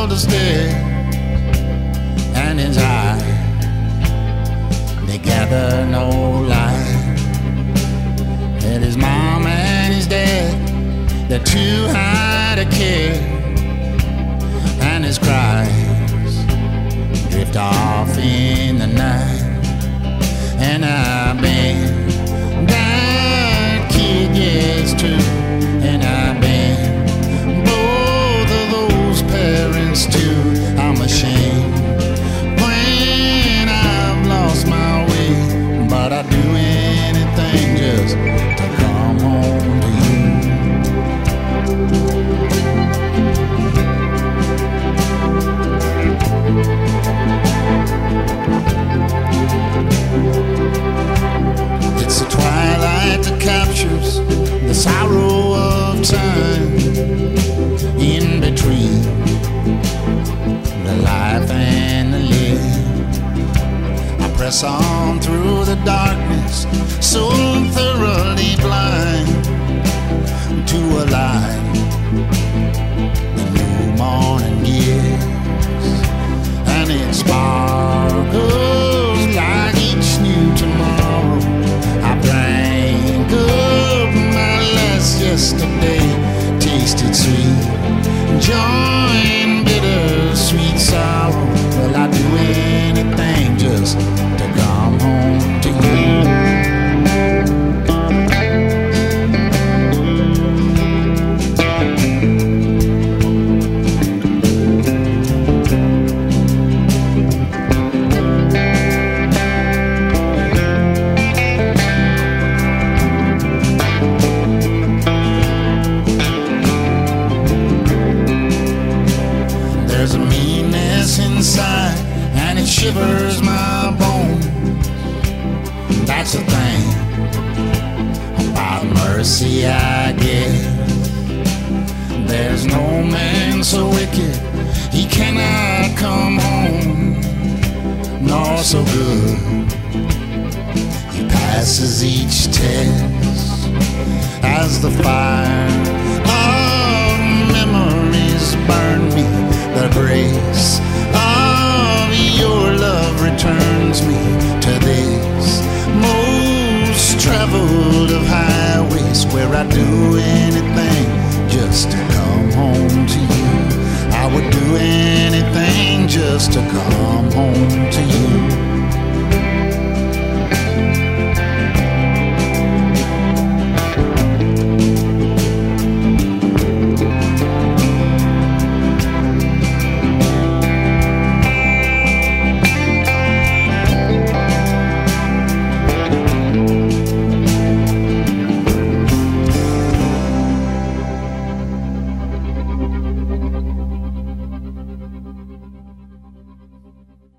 world is dead, and his eyes, they gather no light. That his mom and his dad, they're too high to care, and his cries drift off in the night. And I've been that kid, yes, too. And I've been both of those parents too. I'm ashamed when I've lost my way, but I'd do anything just to come home to you. It's the twilight that captures the sorrow of time in between the life and the live. I press on through the darkness, so thoroughly blind to a light the new morning gives, and it sparkles like each new tomorrow. I drank up my last yesterday, tasted sweet joy and bitter sweet sorrow. Well, I'd do anything just to come home to you. There's a meanness inside, and it shivers my bones. That's the thing about mercy, I guess. There's no man so wicked he cannot come home, nor so good he passes each test as the fire